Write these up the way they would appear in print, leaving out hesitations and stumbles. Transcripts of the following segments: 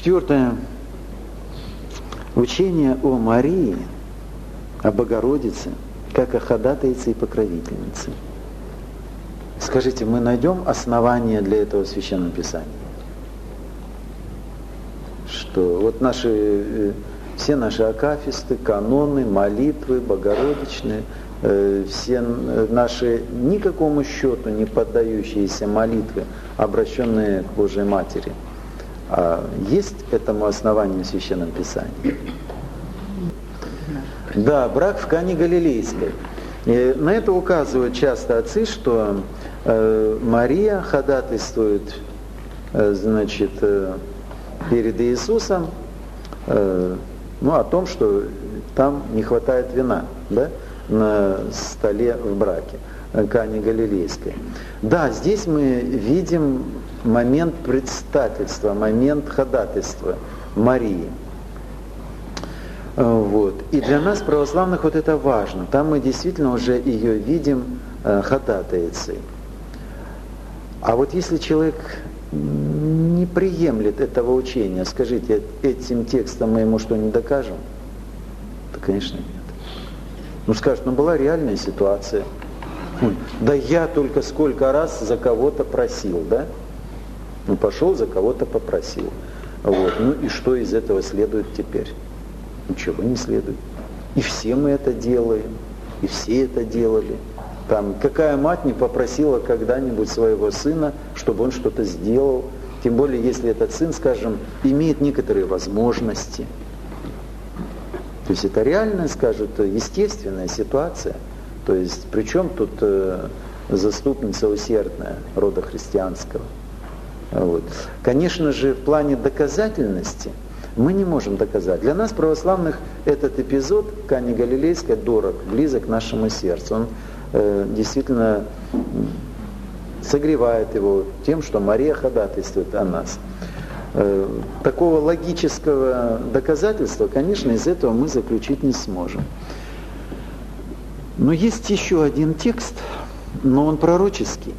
Четвертое. Учение о Марии, о Богородице, как о ходатайце и покровительнице. Скажите, мы найдем основания для этого в Священном Писании? Что вот все наши акафисты, каноны, молитвы, богородичные, все наши никакому счету не поддающиеся молитвы, обращенные к Божьей Матери, есть этому основанию в Священном Писании? Да, брак в Кане Галилейской. И на это указывают часто отцы, что Мария ходатайствует, значит, перед Иисусом, о том, что там не хватает вина, да, на столе в браке, Кане Галилейской. Да, здесь мы видим момент предстательства, момент ходатайства Марии. Вот. И для нас, православных, вот это важно. Там мы действительно уже ее видим ходатайцей. А вот если человек не приемлет этого учения, скажите, этим текстом мы ему что, не докажем? Да, конечно, нет. Скажет, была реальная ситуация. Да я только сколько раз за кого-то просил, да? Пошел за кого-то попросил. Вот. И что из этого следует теперь? Ничего не следует. И все мы это делаем, и все это делали. Какая мать не попросила когда-нибудь своего сына, чтобы он что-то сделал, тем более, если этот сын, скажем, имеет некоторые возможности. То есть это реальная, скажут, естественная ситуация. То есть, причем тут заступница усердная рода христианского. Вот. Конечно же, в плане доказательности мы не можем доказать. Для нас, православных, этот эпизод Кани Галилейской дорог, близок к нашему сердцу. Он действительно согревает его тем, что Мария ходатайствует о нас. Такого логического доказательства, конечно, из этого мы заключить не сможем. Но есть еще один текст, но он пророческий.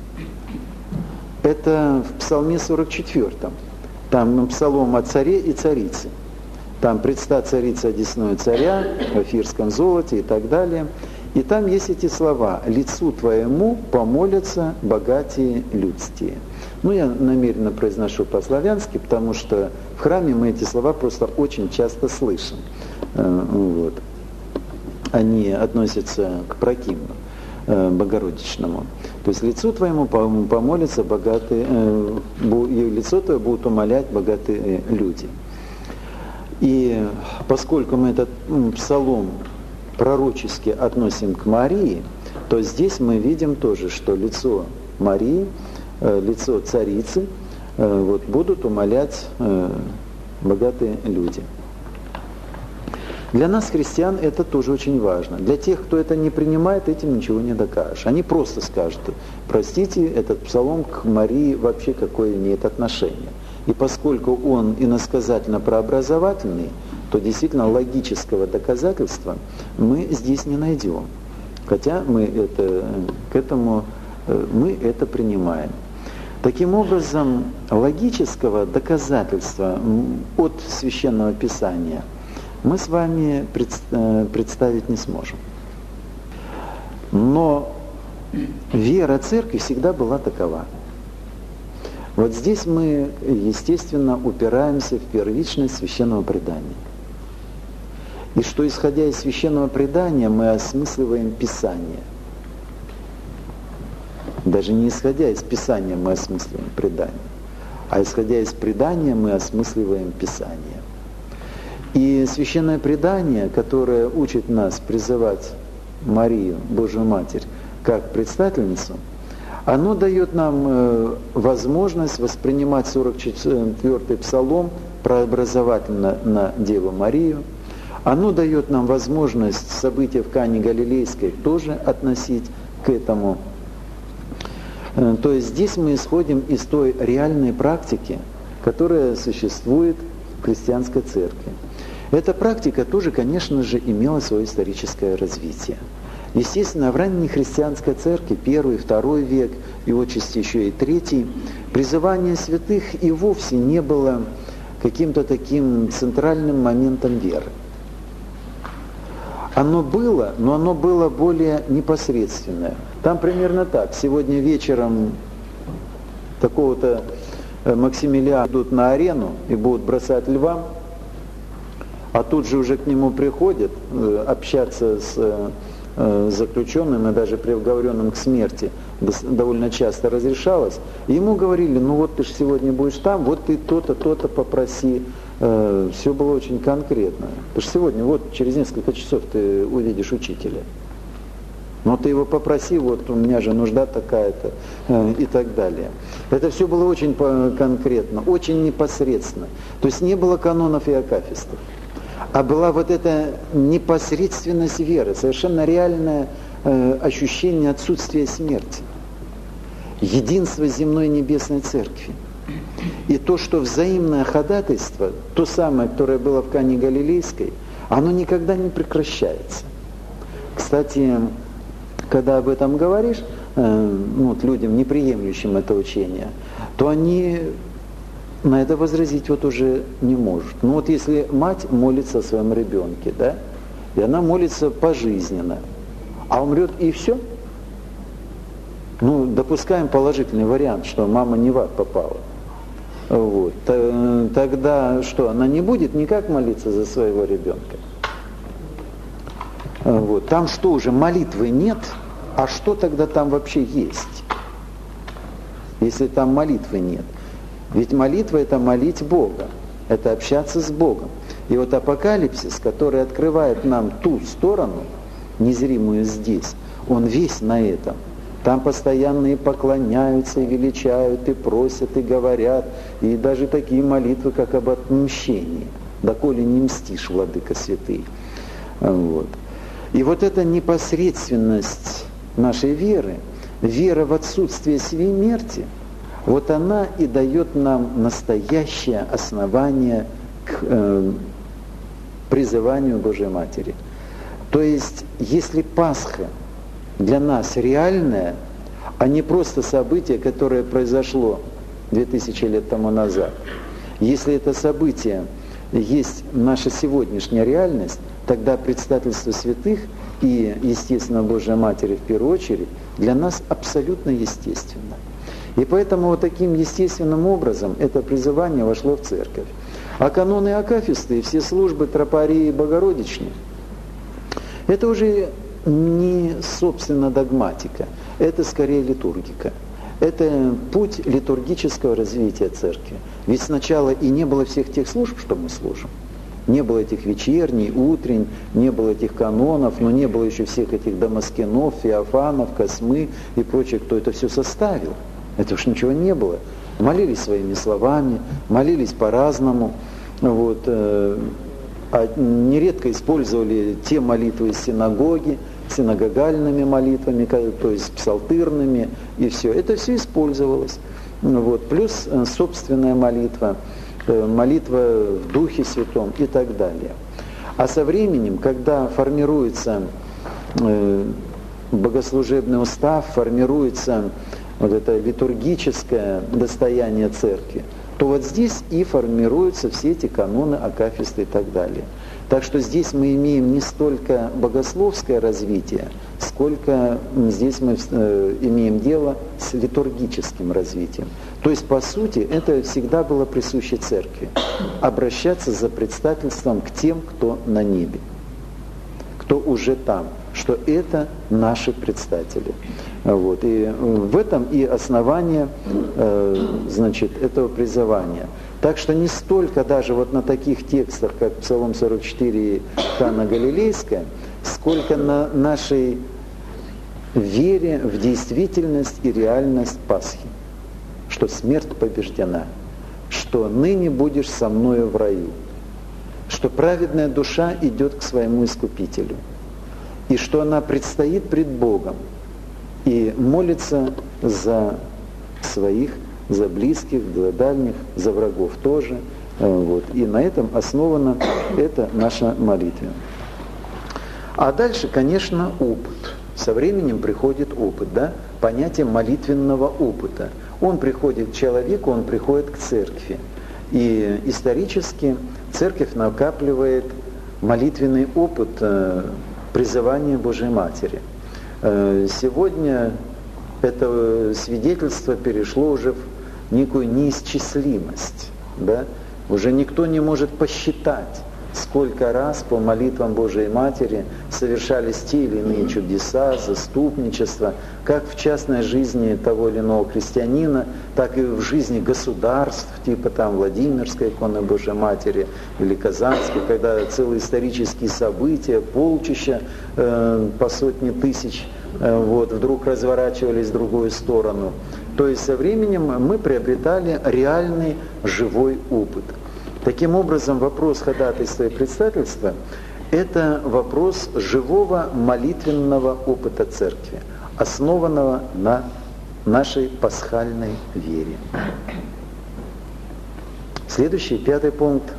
Это в Псалме 44. Там псалом о царе и царице. Там предста царица одесную царя в эфирском золоте и так далее. И там есть эти слова: «Лицу твоему помолятся богатые людские». Я намеренно произношу по-славянски, потому что в храме мы эти слова просто очень часто слышим. Вот. Они относятся к прокимну богородичному. То есть лицу твоему помолятся богатые, лицо твое будут умолять богатые люди. И поскольку мы этот псалом пророчески относим к Марии, то здесь мы видим тоже, что лицо Марии, лицо царицы будут умолять богатые люди. Для нас, христиан, это тоже очень важно. Для тех, кто это не принимает, этим ничего не докажешь. Они просто скажут: простите, этот псалом к Марии вообще какое имеет отношение. И поскольку он иносказательно-прообразовательный, то действительно логического доказательства мы здесь не найдем. Хотя мы это принимаем. Таким образом, логического доказательства от Священного Писания мы с вами представить не сможем. Но вера Церкви всегда была такова. Вот здесь мы, естественно, упираемся в первичность Священного Предания. И что, исходя из Священного Предания, мы осмысливаем Писание. Даже не исходя из Писания мы осмысливаем Предание, а исходя из Предания мы осмысливаем Писание. И Священное Предание, которое учит нас призывать Марию, Божию Матерь, как предстательницу, оно дает нам возможность воспринимать 44-й Псалом прообразовательно на Деву Марию. Оно дает нам возможность события в Кане Галилейской тоже относить к этому. То есть здесь мы исходим из той реальной практики, которая существует в христианской церкви. Эта практика тоже, конечно же, имела свое историческое развитие. Естественно, в ранней христианской церкви, 1, 2 век, и отчасти еще и 3, призывание святых и вовсе не было каким-то таким центральным моментом веры. Оно было, но оно было более непосредственное. Там примерно так. Сегодня вечером такого-то Максимилиана идут на арену и будут бросать льва, а тут же уже к нему приходят общаться с заключенным и даже приговоренным к смерти довольно часто разрешалось. И ему говорили, ну вот ты же сегодня будешь там, вот ты то-то, то-то попроси. Все было очень конкретно. Ты же сегодня, вот через несколько часов ты увидишь учителя. Но ты его попроси, вот у меня же нужда такая-то и так далее. Это все было очень конкретно, очень непосредственно. То есть не было канонов и акафистов. А была вот эта непосредственность веры, совершенно реальное ощущение отсутствия смерти, единство земной и небесной церкви. И то, что взаимное ходатайство, то самое, которое было в Кане Галилейской, оно никогда не прекращается. Кстати, когда об этом говоришь, вот людям, не приемлющим это учение, то они на это возразить вот уже не может. Ну вот если мать молится о своем ребенке, да, и она молится пожизненно, а умрет и все, ну допускаем положительный вариант, что мама не в ад попала. Вот. Тогда что, она не будет никак молиться за своего ребенка? Вот. Там что уже, молитвы нет, а что тогда там вообще есть, если там молитвы нет? Ведь молитва – это молить Бога, это общаться с Богом. И вот апокалипсис, который открывает нам ту сторону, незримую здесь, он весь на этом. Там постоянно и поклоняются, и величают, и просят, и говорят, и даже такие молитвы, как об отмщении. «Доколе не мстишь, владыка святый». Вот. И вот эта непосредственность нашей веры, вера в отсутствие смерти, вот она и дает нам настоящее основание к призыванию Божьей Матери. То есть, если Пасха для нас реальное, а не просто событие, которое произошло 2000 лет тому назад, если это событие есть наша сегодняшняя реальность, тогда предстательство святых и, естественно, Божьей Матери в первую очередь для нас абсолютно естественно. И поэтому вот таким естественным образом это призывание вошло в церковь. А каноны акафисты и все службы тропарии и Богородични – это уже не, собственно, догматика, это скорее литургика. Это путь литургического развития церкви. Ведь сначала и не было всех тех служб, что мы служим. Не было этих вечерней, утрень, не было этих канонов, но не было еще всех этих Дамаскинов, Феофанов, Космы и прочих, кто это все составил. Это уж ничего не было. Молились своими словами, молились по-разному. Вот, нередко использовали те молитвы из синагоги, синагогальными молитвами, то есть псалтырными, и все. Это все использовалось. Вот. Плюс собственная молитва, молитва в Духе Святом и так далее. А со временем, когда формируется богослужебный устав, формируется вот это литургическое достояние церкви, то вот здесь и формируются все эти каноны, акафисты и так далее. Так что здесь мы имеем не столько богословское развитие, сколько здесь мы имеем дело с литургическим развитием. То есть, по сути, это всегда было присуще церкви. Обращаться за предстательством к тем, кто на небе, кто уже там, что это наши предстатели. Вот. И в этом и основание значит, этого призывания. Так что не столько даже вот на таких текстах, как Псалом 44 и Канна Галилейская, сколько на нашей вере в действительность и реальность Пасхи, что смерть побеждена, что ныне будешь со мною в раю, что праведная душа идет к своему Искупителю, и что она предстоит пред Богом и молится за своих, за близких, за дальних, за врагов тоже. Вот. И на этом основана эта наша молитва. А дальше, конечно, опыт. Со временем приходит опыт, да? Понятие молитвенного опыта. Он приходит к человеку, он приходит к церкви. И исторически церковь накапливает молитвенный опыт призывания Божьей Матери. Сегодня это свидетельство перешло уже в некую неисчислимость. Да? Уже никто не может посчитать, сколько раз по молитвам Божией Матери совершались те или иные чудеса, заступничества, как в частной жизни того или иного христианина, так и в жизни государств, типа там Владимирской иконы Божией Матери или Казанской, когда целые исторические события, полчища по сотни тысяч вдруг разворачивались в другую сторону. То есть со временем мы приобретали реальный живой опыт. Таким образом, вопрос ходатайства и предстательства – это вопрос живого молитвенного опыта Церкви, основанного на нашей пасхальной вере. Следующий, 5 пункт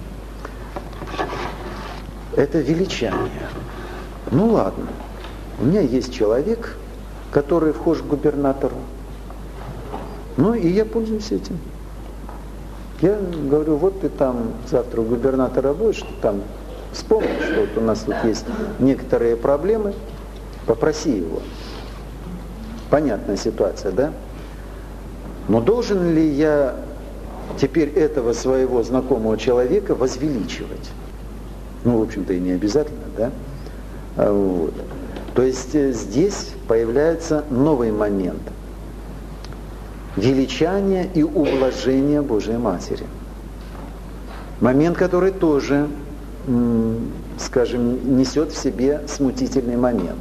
– это величание. Ну ладно, у меня есть человек, который вхож к губернатору, ну и я пользуюсь этим. Я говорю, вот ты там завтра у губернатора будешь, ты там вспомни, что вот у нас тут есть некоторые проблемы, попроси его. Понятная ситуация, да? Но должен ли я теперь этого своего знакомого человека возвеличивать? Ну, в общем-то, и не обязательно, да? Вот. То есть здесь появляется новый момент. Величание и ублажение Божией Матери. Момент, который тоже, скажем, несет в себе смутительный момент,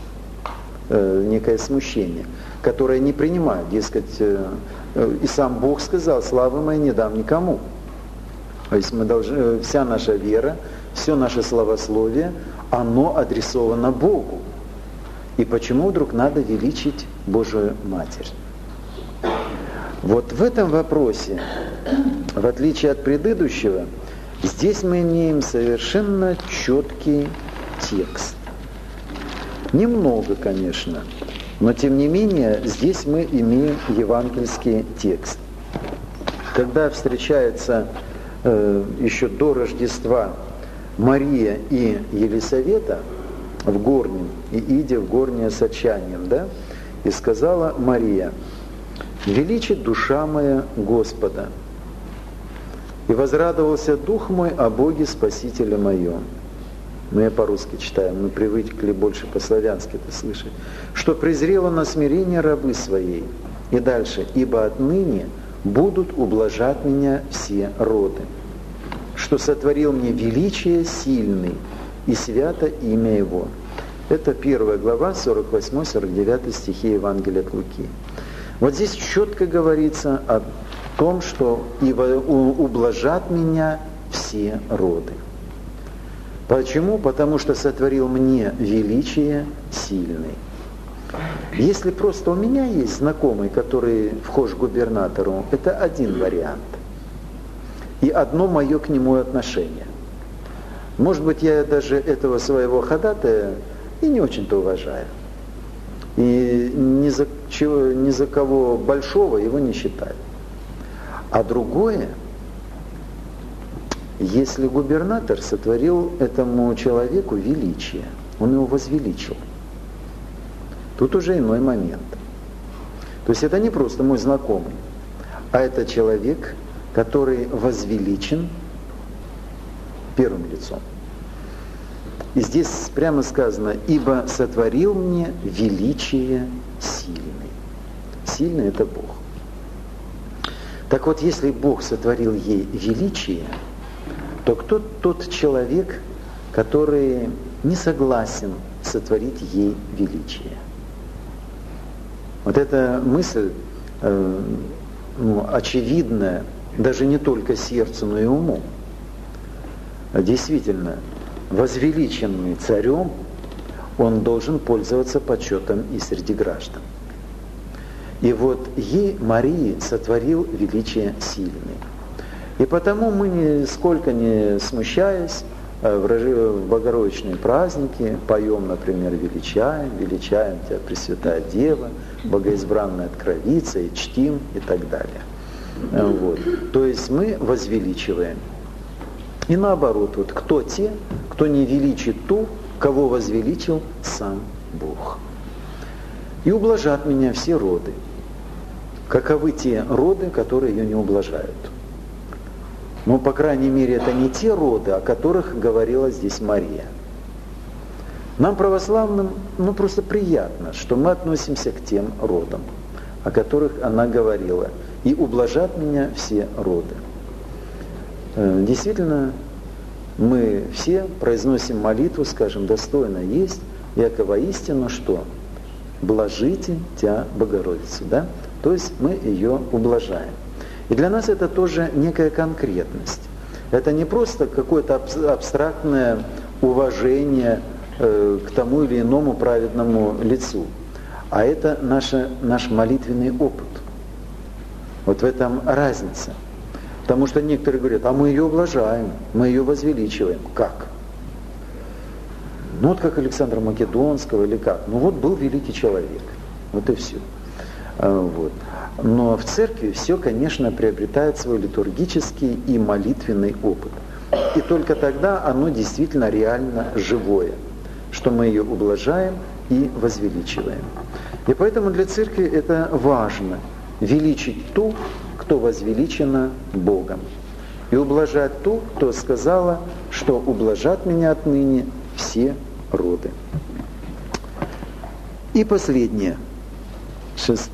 некое смущение, которое не принимают, дескать, и сам Бог сказал, славы моей не дам никому. То есть мы должны, вся наша вера, все наше славословие, оно адресовано Богу. И почему вдруг надо величить Божию Матерь? Вот в этом вопросе, в отличие от предыдущего, здесь мы имеем совершенно четкий текст. Немного, конечно, но тем не менее здесь мы имеем евангельский текст. Когда встречается еще до Рождества Мария и Елисавета в горнем, и идя в горнее с отчаянием, да, и сказала Мария: «Величит душа моя Господа, и возрадовался дух мой о Боге Спасителе моем». Ну, я по-русски читаю, мы привыкли больше по-славянски это слышать. «Что презрело на смирение рабы своей». И дальше. «Ибо отныне будут ублажать меня все роды. Что сотворил мне величие сильный, и свято имя Его». Это 1 глава, 48-49 стихи Евангелия от Луки. Вот здесь четко говорится о том, что ублажат меня все роды. Почему? Потому что сотворил мне величие сильный. Если просто у меня есть знакомый, который вхож к губернатору, это один вариант. И одно мое к нему отношение. Может быть, я даже этого своего ходатая и не очень-то уважаю. И ни за кого большого его не считаю. А другое, если губернатор сотворил этому человеку величие, он его возвеличил, тут уже иной момент. То есть это не просто мой знакомый, а это человек, который возвеличен первым лицом. И здесь прямо сказано: «Ибо сотворил мне величие сильный». Сильный – это Бог. Так вот, если Бог сотворил ей величие, то кто тот человек, который не согласен сотворить ей величие? Вот эта мысль очевидная даже не только сердцу, но и уму. Действительно, возвеличенный царем, он должен пользоваться почетом и среди граждан. И вот ей, Марии, сотворил величие сильный. И потому мы, нисколько не смущаясь, в богородичные праздники поем, например, «Величаем, величаем Тебя, Пресвятая Дева, богоизбранная Откровица», и чтим, и так далее. Вот. То есть мы возвеличиваем. И наоборот, вот, кто те, кто не величит ту, кого возвеличил сам Бог. И ублажат меня все роды. Каковы те роды, которые ее не ублажают? Но, по крайней мере, это не те роды, о которых говорила здесь Мария. Нам, православным, просто приятно, что мы относимся к тем родам, о которых она говорила. И ублажат меня все роды. Действительно, мы все произносим молитву, скажем, достойно есть, яко воистину что? Блажите Тя, Богородицу, да? То есть мы ее ублажаем. И для нас это тоже некая конкретность. Это не просто какое-то абстрактное уважение к тому или иному праведному лицу, а это наш молитвенный опыт. Вот в этом разница. Потому что некоторые говорят, а мы ее ублажаем, мы ее возвеличиваем. Как? Ну вот как Александра Македонского или как? Ну вот был великий человек. Вот и все. Вот. Но в церкви все, конечно, приобретает свой литургический и молитвенный опыт. И только тогда оно действительно реально живое, что мы ее ублажаем и возвеличиваем. И поэтому для церкви это важно величить ту, кто возвеличена Богом, и ублажать ту, кто сказала, что ублажат меня отныне все роды. И последнее, 6.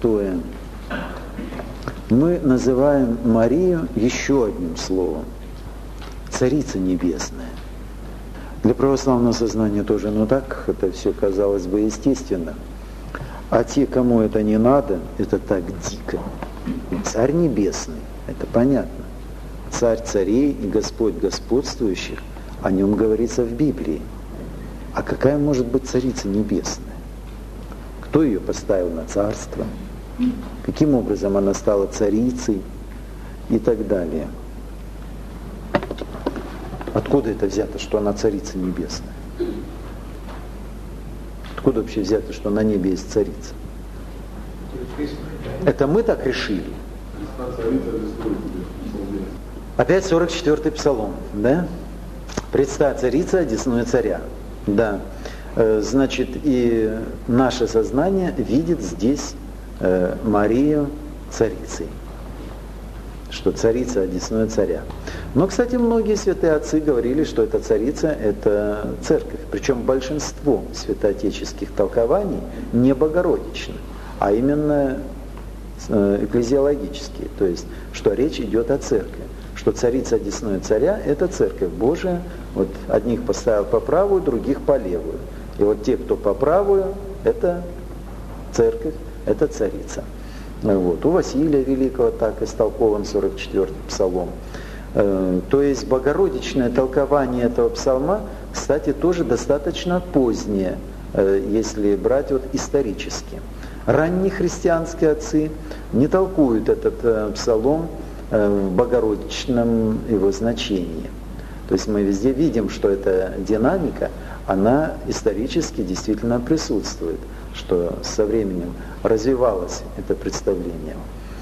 Мы называем Марию еще одним словом – Царица Небесная. Для православного сознания тоже, так это все казалось бы естественно. А те, кому это не надо, это так дико. Царь Небесный, это понятно. Царь царей и Господь господствующих, о нем говорится в Библии. А какая может быть Царица Небесная? Кто ее поставил на царство? Каким образом она стала царицей? И так далее. Откуда это взято, что она Царица Небесная? Откуда вообще взято, что на небе есть царица? Это мы так решили. Опять 44-й псалом, да? «Предста царица, одесную царя». Да. Значит, и наше сознание видит здесь Марию царицей, что царица одесную царя. Но, кстати, многие святые отцы говорили, что эта царица – это церковь. Причем большинство святоотеческих толкований не богородичны, а именно экклезиологические. То есть, что речь идет о церкви. Что царица одесную царя – это церковь Божия. Вот одних поставил по правую, других по левую. И вот те, кто по правую – это церковь, это царица. Вот. У Василия Великого так истолкован 44-й псалом. То есть богородичное толкование этого псалма, кстати, тоже достаточно позднее, если брать вот исторически. Ранние христианские отцы не толкуют этот псалом в богородичном его значении. То есть мы везде видим, что эта динамика, она исторически действительно присутствует, что со временем развивалось это представление.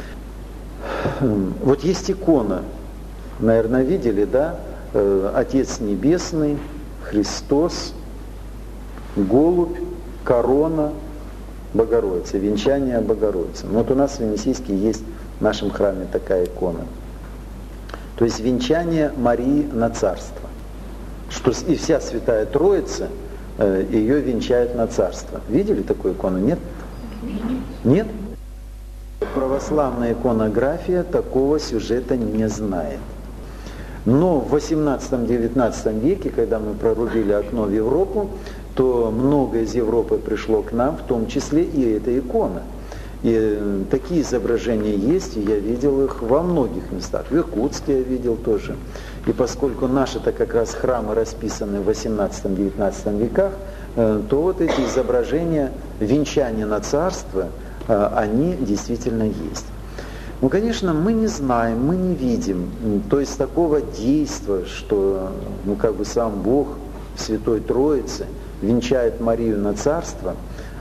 Вот есть икона, наверное, видели, да? Отец Небесный, Христос, голубь, корона, Богородица, венчание Богородицы. Вот у нас в Енисейске есть в нашем храме такая икона. То есть венчание Марии на царство. Что и вся Святая Троица ее венчает на царство. Видели такую икону? Нет? Нет? Православная иконография такого сюжета не знает. Но в 18-19 веке, когда мы прорубили окно в Европу, то много из Европы пришло к нам, в том числе и эта икона. И такие изображения есть, и я видел их во многих местах. В Иркутске я видел тоже. И поскольку наши-то как раз храмы расписаны в 18-19 веках, то вот эти изображения венчания на царство, они действительно есть. Ну, конечно, мы не знаем, мы не видим, то есть такого действия, что сам Бог в Святой Троице венчает Марию на царство.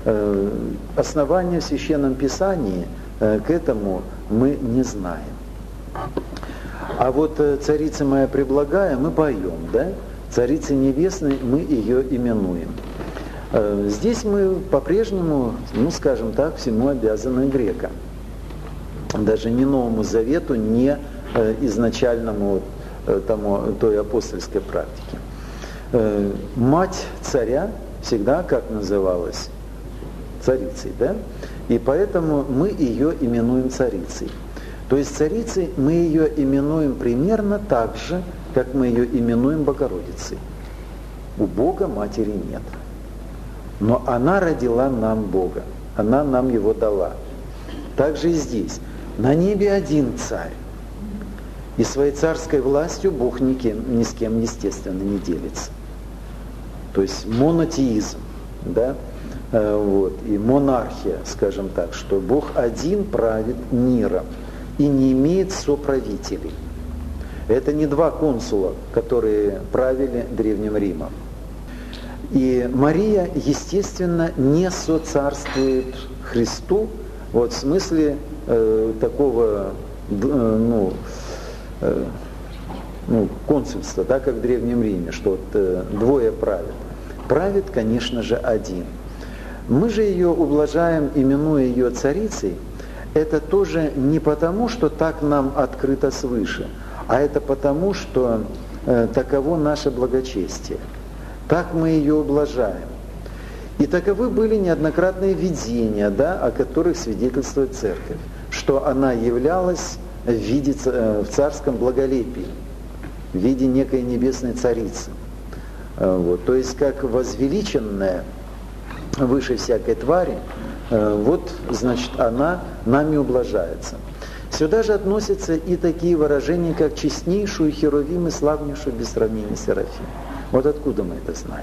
Основания в Священном Писании к этому мы не знаем. А вот «Царица моя преблагая» мы поем, да? «Царица небесной» мы ее именуем. Здесь мы по-прежнему, ну скажем так, всему обязаны грекам. Даже не Новому Завету, не изначальному той апостольской практике. Мать царя всегда как называлась? Царицей, да? И поэтому мы ее именуем царицей. То есть царицей мы ее именуем примерно так же, как мы ее именуем Богородицей. У Бога матери нет. Но она родила нам Бога, она нам его дала. Так же и здесь. На небе один царь. И своей царской властью Бог ни с кем, естественно, не делится. То есть монотеизм, да? И монархия, скажем так, что Бог один правит миром и не имеет соправителей. Это не два консула, которые правили Древним Римом. И Мария, естественно, не соцарствует Христу, вот в смысле такого консульства, да, как в Древнем Риме, что двое правят. Правит, конечно же, один. Мы же ее ублажаем, именуя ее царицей, это тоже не потому, что так нам открыто свыше, а это потому, что таково наше благочестие. Так мы ее ублажаем. И таковы были неоднократные видения, да, о которых свидетельствует Церковь, что она являлась в царском благолепии, в виде некой небесной царицы. То есть как возвеличенная выше всякой твари, значит, она нами ублажается. Сюда же относятся и такие выражения, как честнейшую Херувим и славнейшую без сравнения Серафим. Вот откуда мы это знаем?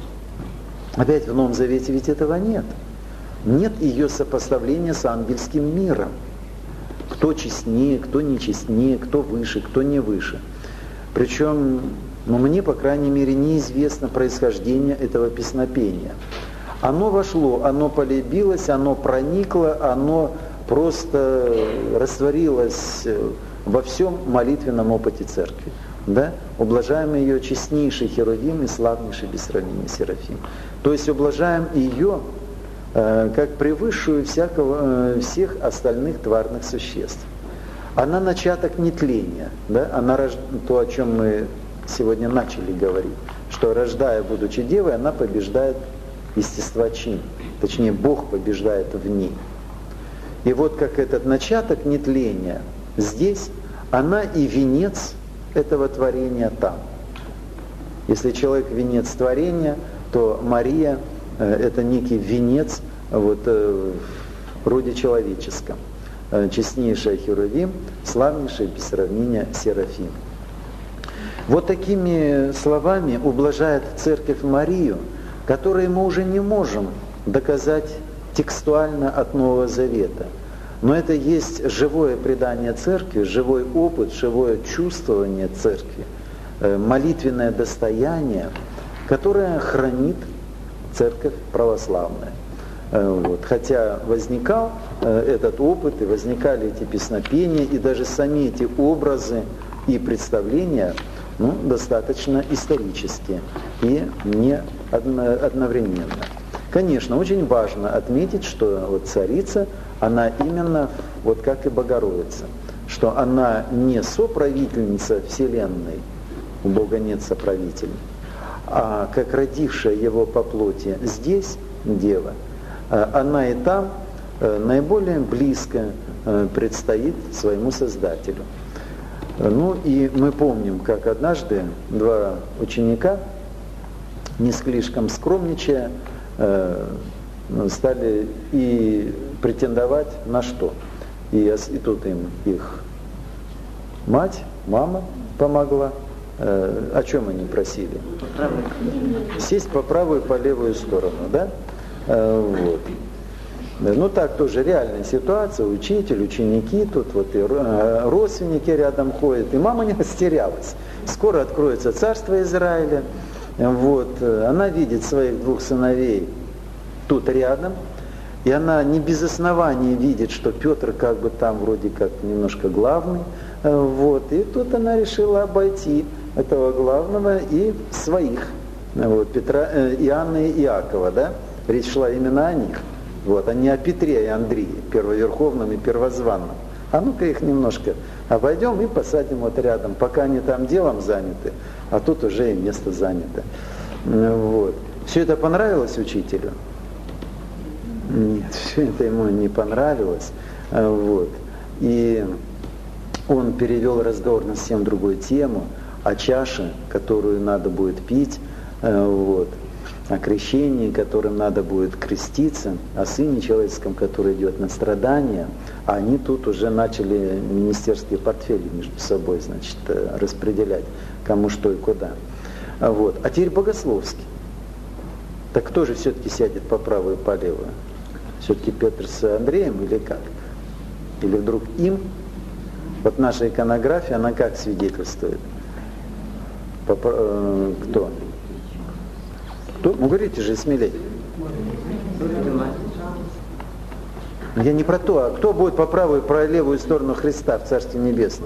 Опять в Новом Завете ведь этого нет. Нет ее сопоставления с ангельским миром. Кто честнее, кто не честнее, кто выше, кто не выше. Причем, мне, по крайней мере, неизвестно происхождение этого песнопения. Оно вошло, оно полюбилось, оно проникло, оно просто растворилось во всем молитвенном опыте Церкви. Да? Ублажаем ее честнейший Херувим и славнейший без сравнения Серафим. То есть ублажаем ее как превысшую всех остальных тварных существ. Она начаток нетления, да? Она то, о чем мы сегодня начали говорить, что рождая, будучи девой, она побеждает естества чин, точнее Бог побеждает в ней. И вот как этот начаток нетления здесь, она и венец этого творения там. Если человек венец творения, то Мария это некий венец в роде человеческом. Честнейшая Херувим, славнейшая без сравнения Серафим. Вот такими словами ублажает Церковь Марию, которые мы уже не можем доказать текстуально от Нового Завета. Но это есть живое предание Церкви, живой опыт, живое чувствование Церкви, молитвенное достояние, которое хранит Церковь православная. Хотя возникал этот опыт, и возникали эти песнопения, и даже сами эти образы и представления достаточно исторические и не одновременно. Конечно, очень важно отметить, что царица, она именно как и Богородица, что она не соправительница Вселенной, у Бога нет соправителей, а как родившая его по плоти здесь Дева, она и там наиболее близко предстоит своему Создателю. И мы помним, как однажды два ученика, не слишком скромничая, стали и претендовать на что. И тут им их мама помогла. О чем они просили? Сесть по правую и по левую сторону, да? Так тоже реальная ситуация, учитель, ученики, тут и родственники рядом ходят, и мама не растерялась. Скоро откроется царство Израиля, она видит своих двух сыновей тут рядом, И она не без основания видит, что Петр как бы там вроде как немножко главный. Вот. И тут она решила обойти этого главного и своих, вот, Петра, Иоанна и Иакова, да? Речь шла именно о них, вот, а не о Петре и Андрее, первоверховном и первозванном. А ну-ка их немножко обойдем и посадим вот рядом, пока они там делом заняты, а тут уже и место занято. Вот. Все это понравилось учителю? Нет, все это ему не понравилось. Вот. И он перевел разговор на совсем другую тему, о чаше, которую надо будет пить, вот, о крещении, которым надо будет креститься, о Сыне Человеческом, который идет на страдания. А они тут уже начали министерские портфели между собой, значит, распределять, кому что и куда. Вот. А теперь богословский. Так кто же все-таки сядет по правую и по левую? Все-таки Петр с Андреем или как? Или вдруг им? Вот наша иконография, она как свидетельствует? Кто? Кто? Ну говорите же смелее. Я не про то, а кто будет по правую и по левую сторону Христа в Царстве Небесном?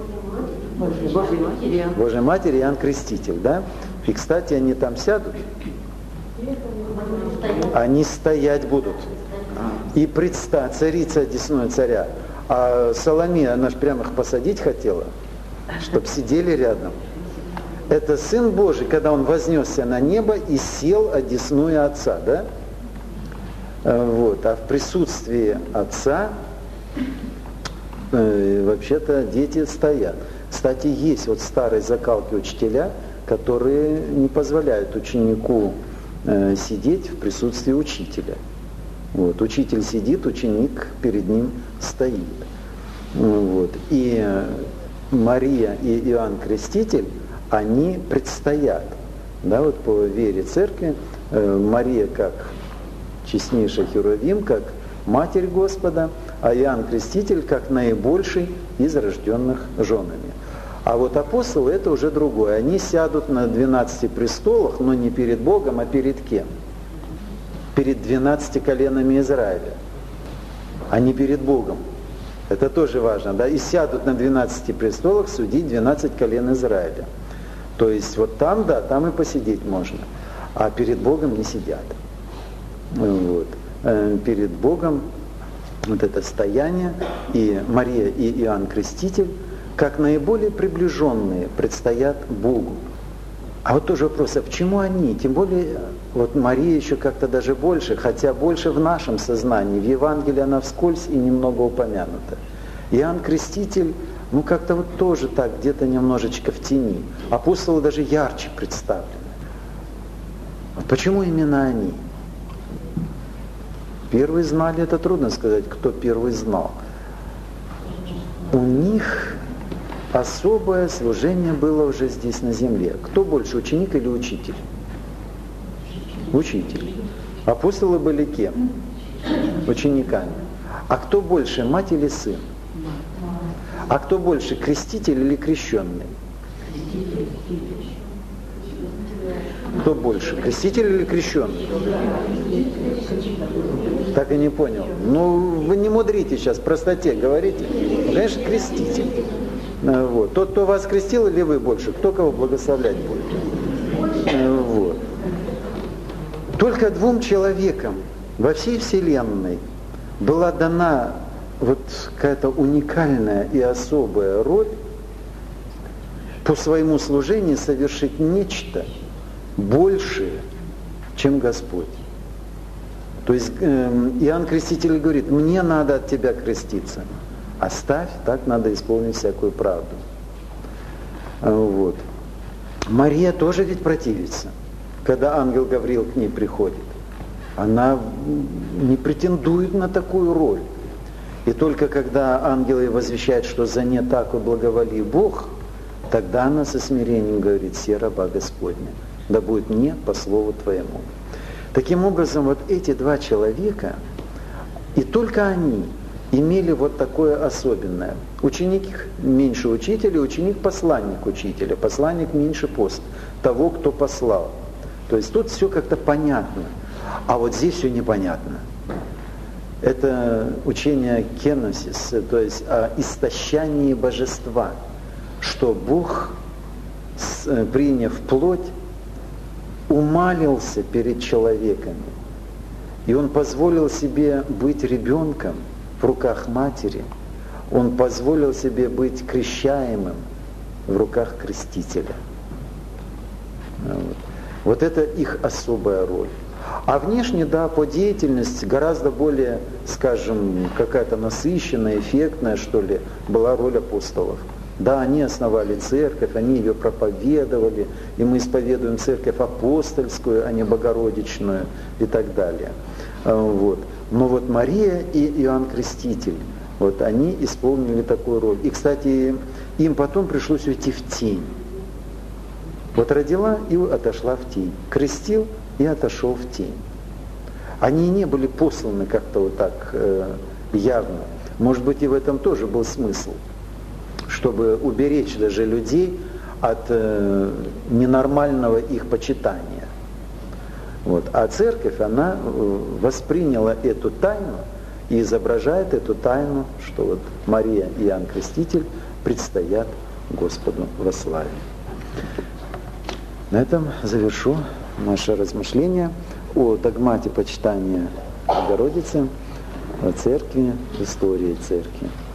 Божья Матерь и Иоанн Креститель, да? И, кстати, они там сядут. Они стоять будут. И предстать царица одесную царя. А Соломея, она же прямо их посадить хотела, чтобы сидели рядом. Это Сын Божий, когда Он вознесся на небо и сел одесную Отца, да? Вот. А в присутствии Отца вообще-то дети стоят. Кстати, есть вот старые закалки учителя, которые не позволяют ученику сидеть в присутствии учителя. Вот. Учитель сидит, ученик перед ним стоит. Вот. И Мария и Иоанн Креститель, они предстоят. Да, вот по вере церкви Мария как честнейший Херувим, как Матерь Господа, а Иоанн Креститель как наибольший из рожденных женами. А вот апостолы это уже другое. Они сядут на 12 престолах, но не перед Богом, а перед кем? Перед 12 коленами Израиля, а не перед Богом. Это тоже важно, да? И сядут на 12 престолах судить 12 колен Израиля. То есть вот там, да, там и посидеть можно, а перед Богом не сидят. Вот. Перед Богом вот это стояние, и Мария и Иоанн Креститель, как наиболее приближенные, предстоят Богу. А вот тоже вопрос, а почему они? Тем более, вот Мария еще как-то даже больше, хотя больше в нашем сознании. В Евангелии она вскользь и немного упомянута. Иоанн Креститель, ну как-то вот тоже так, где-то немножечко в тени. Апостолы даже ярче представлены. А почему именно они? Первые знали, это трудно сказать, кто первый знал. У них особое служение было уже здесь на земле. Кто больше, ученик или учитель? Учитель. Апостолы были кем? Учениками. А кто больше, мать или сын? А кто больше, креститель или крещенный? Кто больше, креститель или крещенный? Так и не понял. Ну, вы не мудрите сейчас, в простоте говорите. Конечно, креститель. Вот. Тот, кто вас крестил, или вы больше? Кто кого благословлять будет? Вот. Только двум человекам во всей Вселенной была дана вот какая-то уникальная и особая роль по своему служению совершить нечто большее, чем Господь. То есть Иоанн Креститель говорит, мне надо от тебя креститься. Оставь, так надо исполнить всякую правду. Вот. Мария тоже ведь противится, когда ангел Гавриил к ней приходит. Она не претендует на такую роль. И только когда ангел ей возвещает, что за не так и благоволи Бог, тогда она со смирением говорит, се раба Господня, да будет мне по слову твоему. Таким образом, вот эти два человека, и только они имели вот такое особенное. Ученик меньше учителя, ученик посланник учителя, посланник меньше пост того, кто послал. То есть тут все как-то понятно, а вот здесь все непонятно. Это учение кеносис, то есть о истощании божества, что Бог, приняв плоть, умалился перед человеками. И Он позволил себе быть ребенком в руках матери. Он позволил себе быть крещаемым в руках крестителя. Вот это их особая роль. А внешне, да, по деятельности гораздо более, скажем, какая-то насыщенная, эффектная, что ли, была роль апостолов. Да, они основали церковь, они ее проповедовали, и мы исповедуем церковь апостольскую, а не богородичную и так далее. Вот. Но вот Мария и Иоанн Креститель, вот они исполнили такую роль. И, кстати, им потом пришлось уйти в тень. Вот родила и отошла в тень. Крестил и отошел в тень. Они не были посланы как-то вот так явно. Может быть, и в этом тоже был смысл, чтобы уберечь даже людей от ненормального их почитания. Вот. А церковь, она восприняла эту тайну и изображает эту тайну, что вот Мария и Иоанн Креститель предстоят Господу во славе. На этом завершу наше размышление о догмате почитания Богородицы, о церкви, истории церкви.